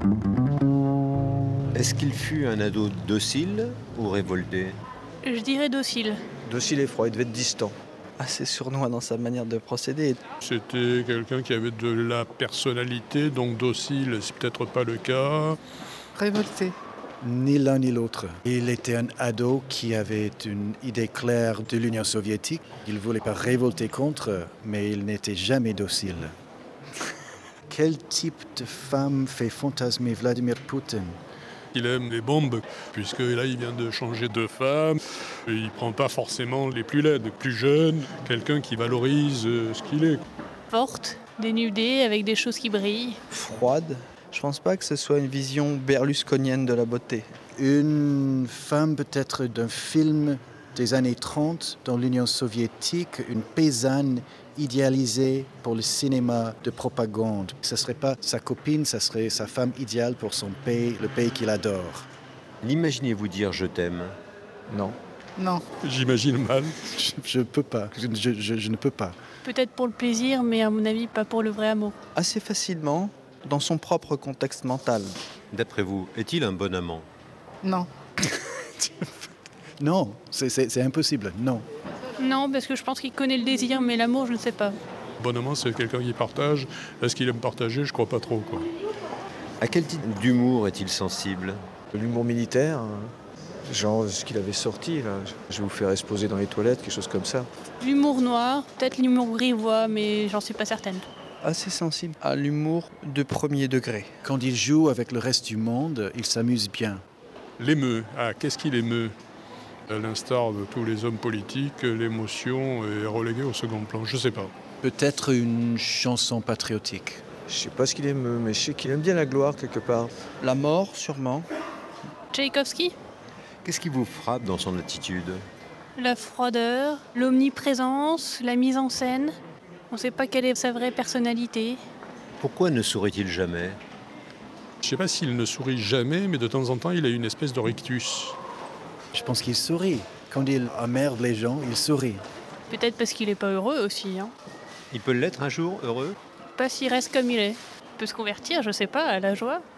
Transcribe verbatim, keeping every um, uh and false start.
Est-ce qu'il fut un ado docile ou révolté? Je dirais docile. Docile et froid, il devait être distant. Assez sournois dans sa manière de procéder. C'était quelqu'un qui avait de la personnalité, donc docile, c'est peut-être pas le cas. Révolté. Ni l'un ni l'autre. Il était un ado qui avait une idée claire de l'Union soviétique. Il ne voulait pas révolter contre, mais il n'était jamais docile. Quel type de femme fait fantasmer Vladimir Poutine? Il aime les bombes, puisque là il vient de changer de femme. Il ne prend pas forcément les plus laides, plus jeunes, quelqu'un qui valorise ce qu'il est. Forte, dénudée, avec des choses qui brillent. Froide. Je pense pas que ce soit une vision berlusconienne de la beauté. Une femme peut-être d'un film des années trente dans l'Union soviétique, une paysanne idéalisée pour le cinéma de propagande. Ce ne serait pas sa copine, ce serait sa femme idéale pour son pays, le pays qu'il adore. L'imaginez-vous dire « je t'aime » ? Non. Non. J'imagine mal. Je ne peux pas, je, je, je, je ne peux pas. Peut-être pour le plaisir, mais à mon avis, pas pour le vrai amour. Assez facilement, dans son propre contexte mental. D'après vous, est-il un bon amant ? Non. Non, c'est, c'est, c'est impossible, non. Non, parce que je pense qu'il connaît le désir, mais l'amour, je ne sais pas. Bon amant, c'est quelqu'un qui partage. Est-ce qu'il aime partager ? Je crois pas trop, quoi. À quel type d'humour est-il sensible ? L'humour militaire, genre ce qu'il avait sorti, là. Je vais vous faire exposer dans les toilettes, quelque chose comme ça. L'humour noir, peut-être l'humour grivois, mais j'en suis pas certaine. Assez sensible à l'humour de premier degré. Quand il joue avec le reste du monde, il s'amuse bien. L'émeut. Ah, qu'est-ce qui l'émeut ? À l'instar de tous les hommes politiques, l'émotion est reléguée au second plan. Je sais pas. Peut-être une chanson patriotique. Je sais pas ce qu'il aime, mais je sais qu'il aime bien la gloire quelque part. La mort, sûrement. Tchaïkovski ? Qu'est-ce qui vous frappe dans son attitude ? La froideur, l'omniprésence, la mise en scène. On ne sait pas quelle est sa vraie personnalité. Pourquoi ne sourit-il jamais ? Je sais pas s'il ne sourit jamais, mais de temps en temps, il a une espèce de rictus. Je pense qu'il sourit. Quand il emmerde les gens, il sourit. Peut-être parce qu'il n'est pas heureux aussi. Hein. Il peut l'être un jour, heureux ? Pas s'il reste comme il est. Il peut se convertir, je sais pas, à la joie.